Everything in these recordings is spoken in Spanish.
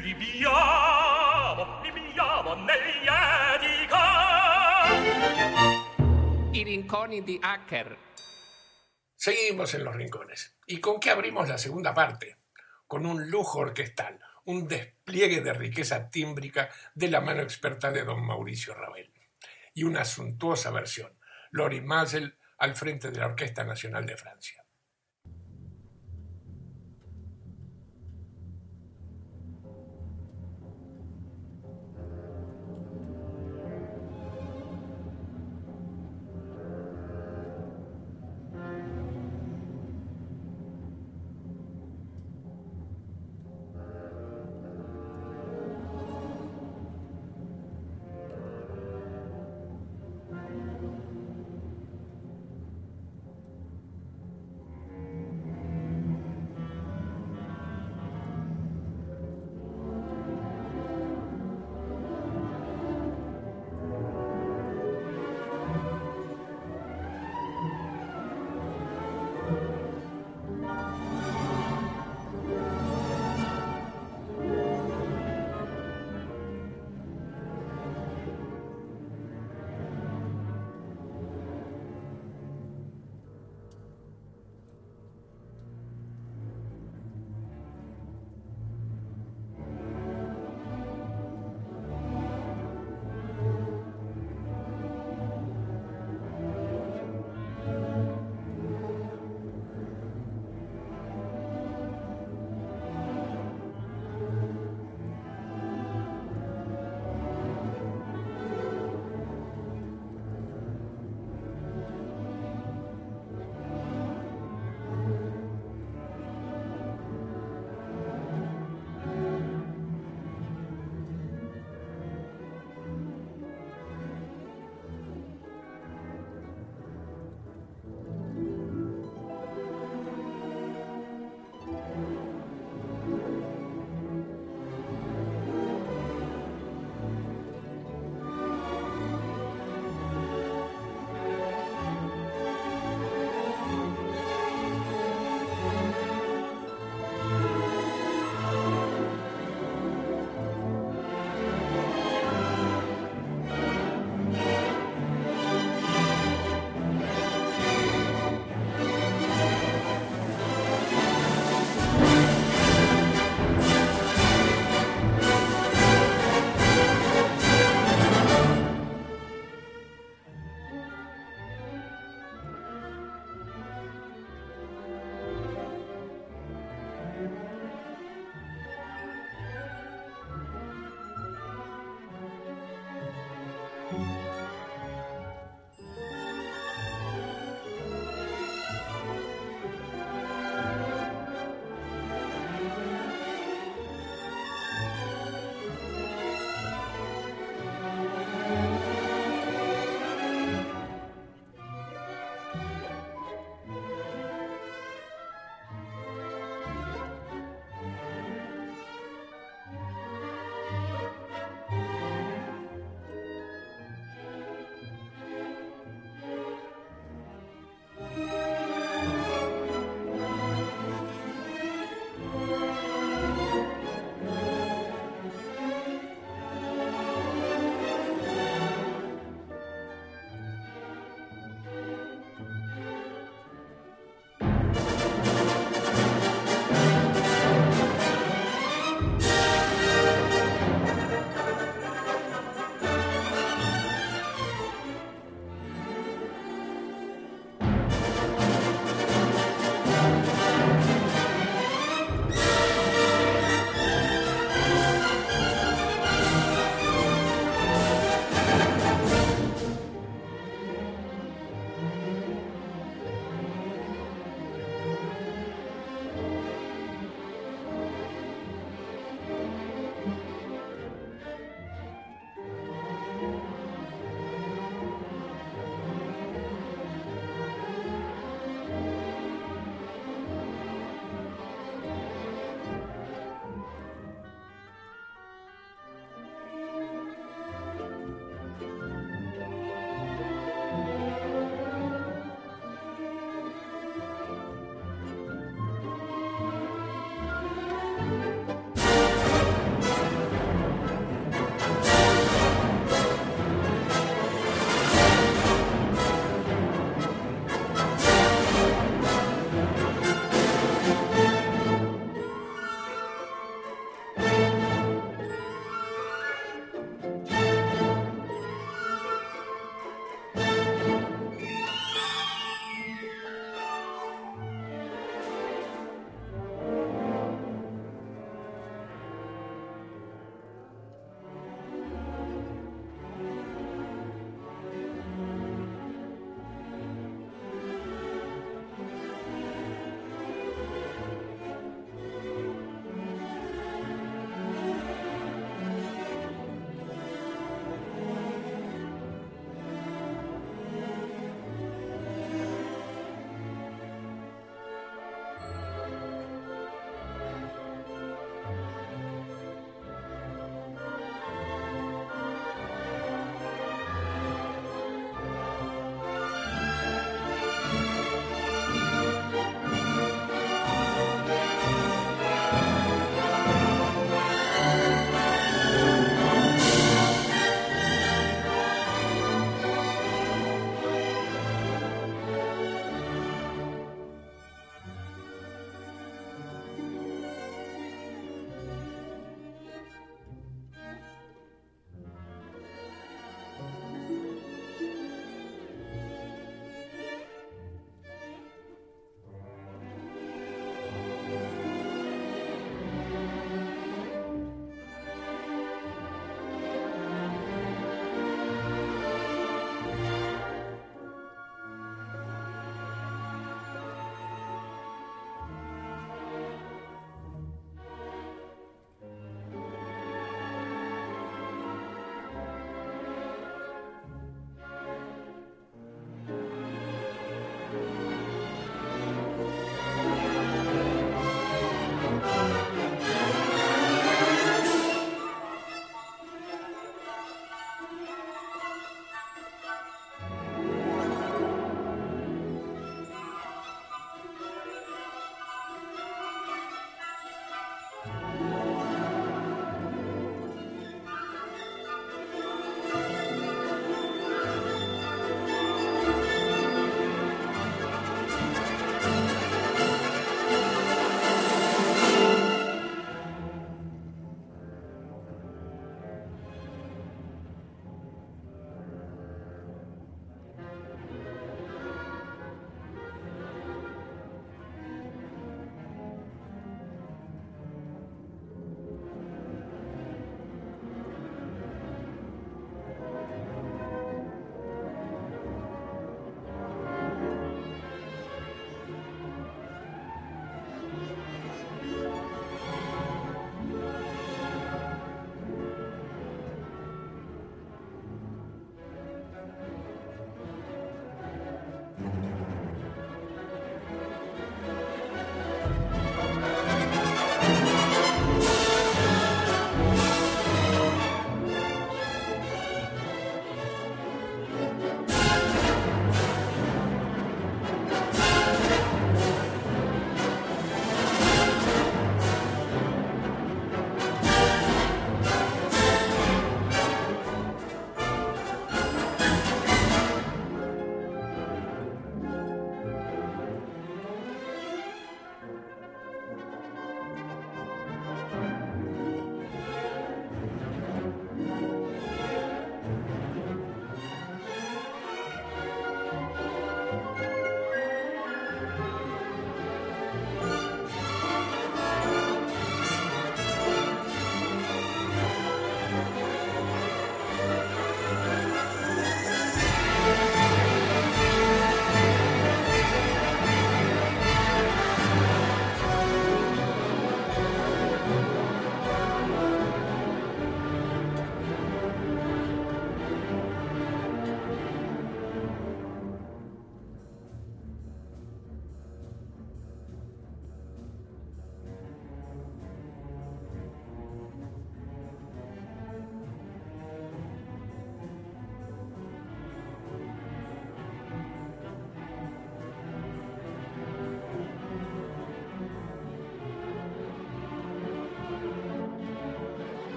viviamo negli Etica. I rinconi di Hacker. Seguimos en los rincones. ¿Y con qué abrimos la segunda parte? Con un lujo orquestal, un despliegue de riqueza tímbrica de la mano experta de don Mauricio Ravel. Y una suntuosa versión, Lori Mazel al frente de la Orquesta Nacional de Francia.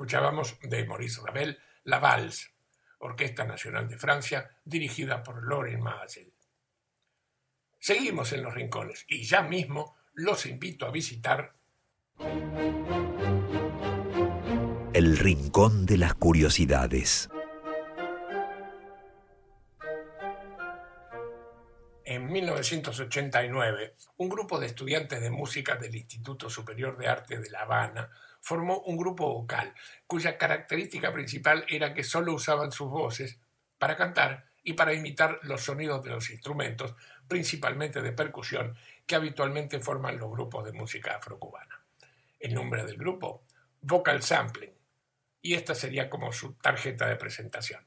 Escuchábamos de Maurice Ravel La Valse, Orquesta Nacional de Francia, dirigida por Laurent Mazel. Seguimos en Los Rincones y ya mismo los invito a visitar El Rincón de las Curiosidades. En 1989, un grupo de estudiantes de música del Instituto Superior de Arte de La Habana formó un grupo vocal, cuya característica principal era que solo usaban sus voces para cantar y para imitar los sonidos de los instrumentos, principalmente de percusión, que habitualmente forman los grupos de música afrocubana. El nombre del grupo, Vocal Sampling, y esta sería como su tarjeta de presentación.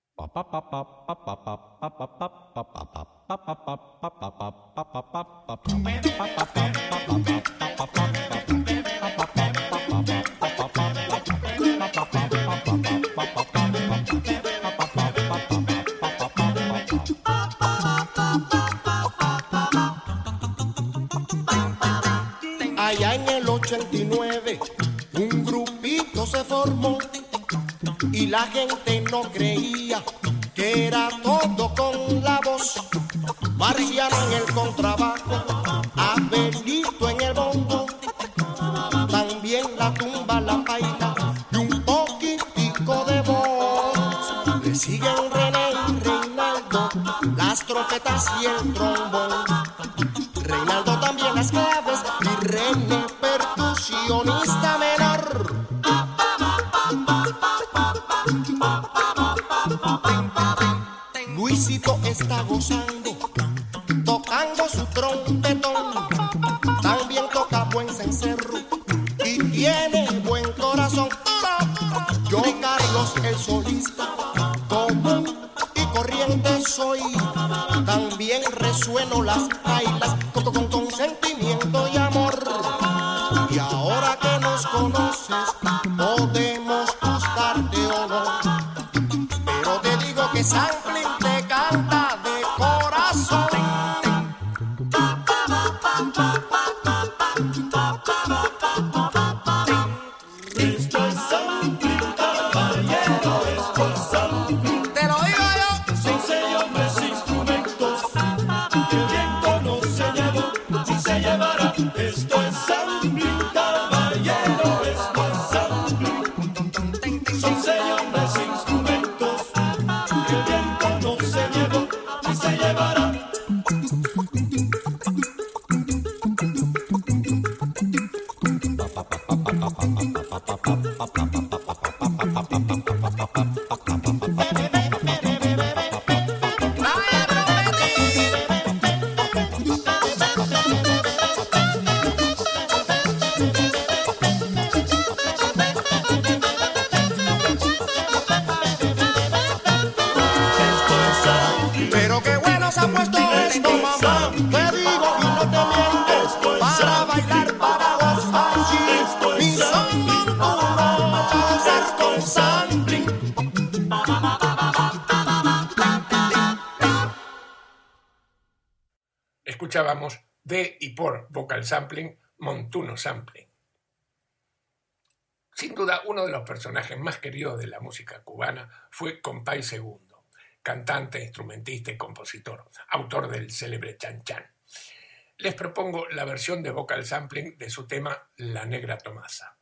Allá en el 89 un grupito se formó y la gente no creía que era todo con la voz. Marciano en el contrabajo, Abelito en el bombo, también la tumba, la baila y un poquitico de voz. Le siguen René y Reinaldo, las trompetas y el trombón. Reinaldo también las claves y René percusionista menor. Luisito está gozando, tocando su trompetón. También toca buen cencerro y tiene buen corazón. Yo, Carlos, el solista, común y corriente soy. También resueno las bailas con sentimiento y amor. Y ahora que nos conoces, podemos gustarte o no. Pero te digo que Sampling te canta de corazón. Esto es Sampling, caballero, esto es Sampling. Te lo digo yo. Sin sello, mis instrumentos, que el viento no se llevó y se llevará. Esto es Sampling, caballero, esto es Sampling. Sin sello, mis instrumentos, que el viento no se llevó y se llevará. Pero qué bueno se ha puesto esto, mamá. Te digo y no te miento. Para bailar, para gozar, sí. Mi son montuno, esto es Sampling. Escuchábamos de y por Vocal Sampling, Montuno Sampling. Sin duda, uno de los personajes más queridos de la música cubana fue Compay Segundo, cantante, instrumentista y compositor, autor del célebre Chan Chan. Les propongo la versión de Vocal Sampling de su tema La Negra Tomasa.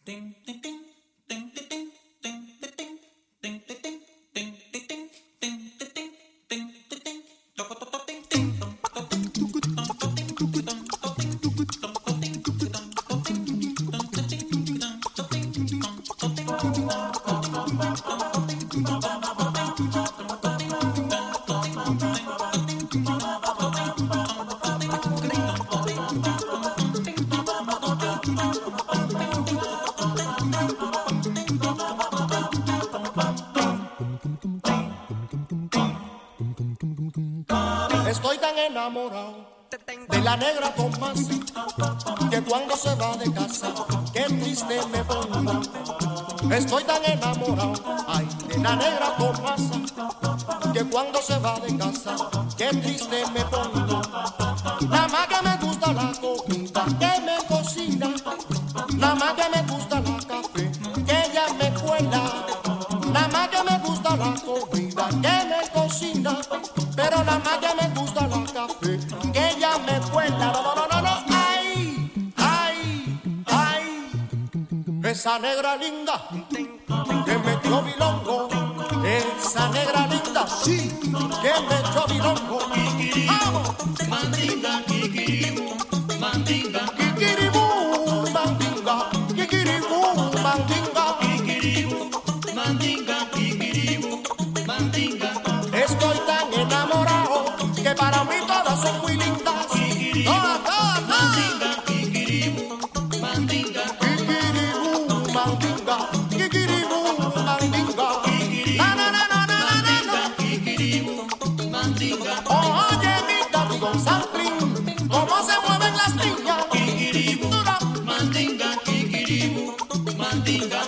Estoy tan enamorado de la negra Tomasa que cuando se va de casa, qué triste me pongo. Estoy tan enamorado, ay, de la negra Tomasa que cuando se va de casa, qué triste me pongo. Nada más que me gusta la comida que me cocina, nada más que me gusta la café que ella me pero nada más que me gusta la café, que ella me cuela, no, ay, ay, ay, esa negra linda que me echó bilongo, esa negra linda, sí, que me echó bilongo, vamos, mandinga, kikiribu, mandinga, kikiribu, mandinga, kikiribu, mandinga, kikiribu, mandinga, kikiribu, mandinga. Estoy tan enamorado que para mí todas son muy lindas. Todas. Mandinga, kikiribu, mandinga, kikiribu, mandinga, kikiribu, mandinga. Na, kikiribu, mandinga. Oye, mira tu Don Sampling, cómo se mueven las niñas. Kikiribu, mandinga, kikiribu, mandinga.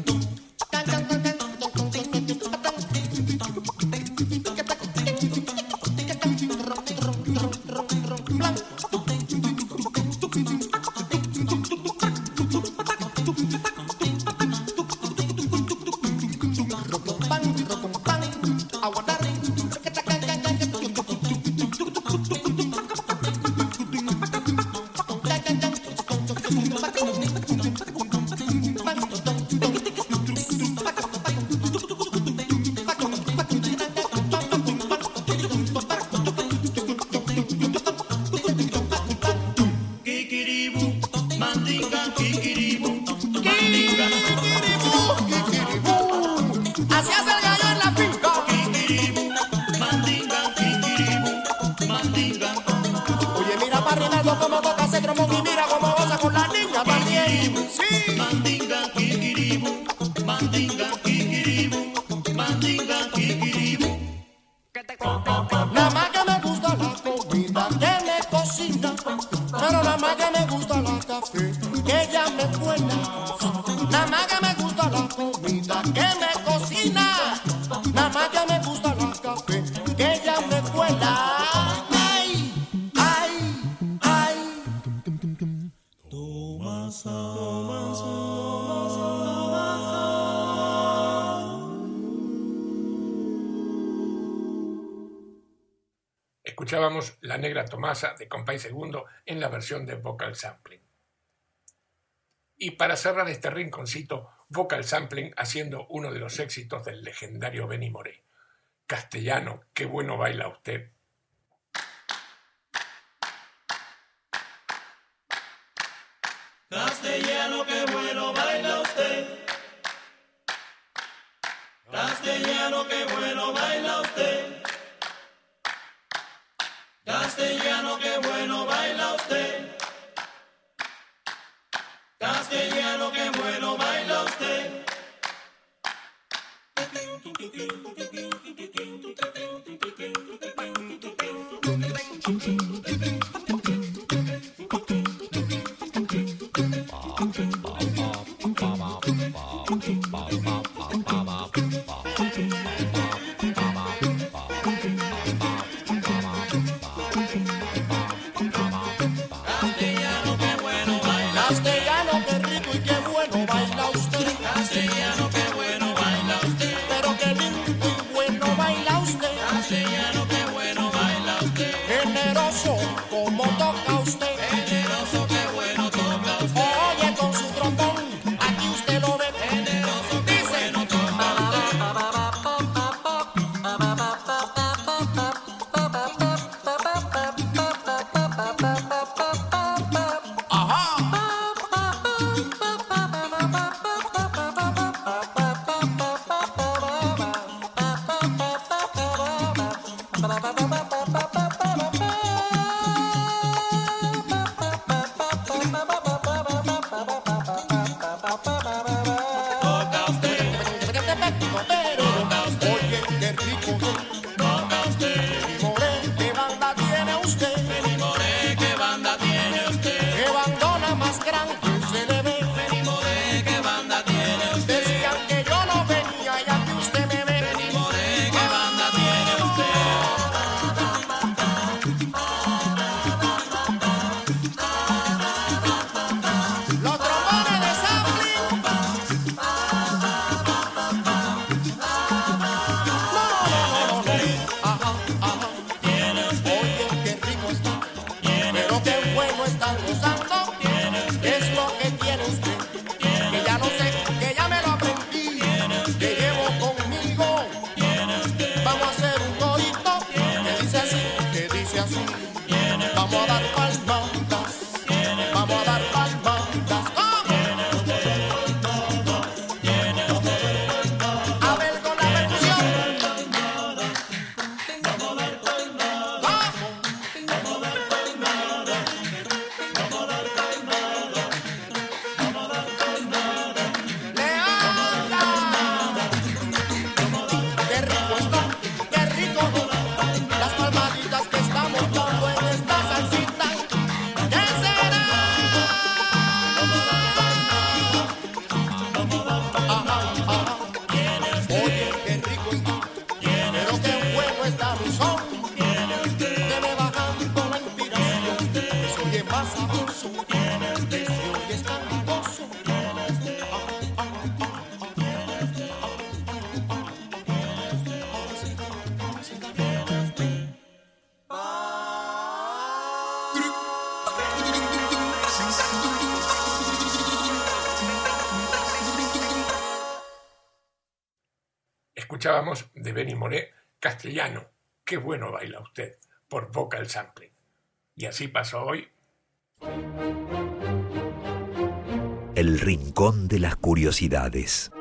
Escuchábamos La Negra Tomasa de Compay Segundo en la versión de Vocal Sampling. Y para cerrar este rinconcito, Vocal Sampling haciendo uno de los éxitos del legendario Benny Moré. Castellano, qué bueno baila usted. Castellano, qué bueno baila usted. Castellano, qué bueno baila usted. Castellano, qué bueno baila usted. Castellano, qué bueno baila usted. escuchábamos de Benny Moré, Castellano, qué bueno baila usted, por Vocal Sampling. Y así pasó hoy. El rincón de las curiosidades.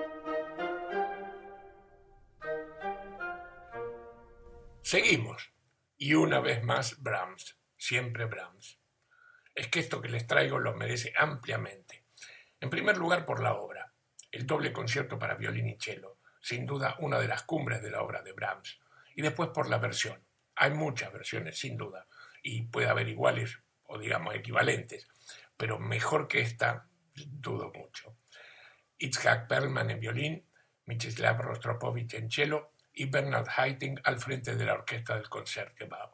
Seguimos. Y una vez más Brahms, siempre Brahms. Es que esto que les traigo lo merece ampliamente. En primer lugar por la obra, el doble concierto para violín y cello, sin duda una de las cumbres de la obra de Brahms. Y después por la versión. Hay muchas versiones, sin duda, y puede haber iguales o digamos equivalentes, pero mejor que esta, dudo mucho. Itzhak Perlman en violín, Mieczysław Rostropovich en cello y Bernard Haitink al frente de la orquesta del Concertgebouw.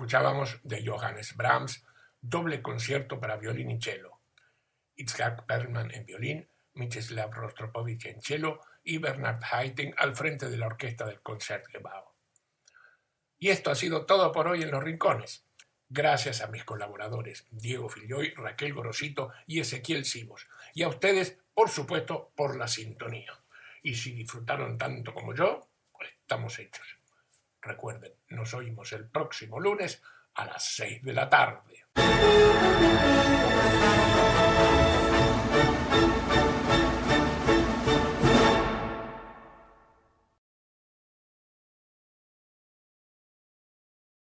Escuchábamos de Johannes Brahms, doble concierto para violín y cello. Itzhak Perlman en violín, Mieczysław Rostropovich en cello y Bernhard Haitink al frente de la orquesta del Concertgebouw. Y esto ha sido todo por hoy en Los Rincones. Gracias a mis colaboradores Diego Filloy, Raquel Gorosito y Ezequiel Sivos. Y a ustedes, por supuesto, por la sintonía. Y si disfrutaron tanto como yo, pues estamos hechos. Recuerden, nos oímos el próximo lunes a las 6 de la tarde.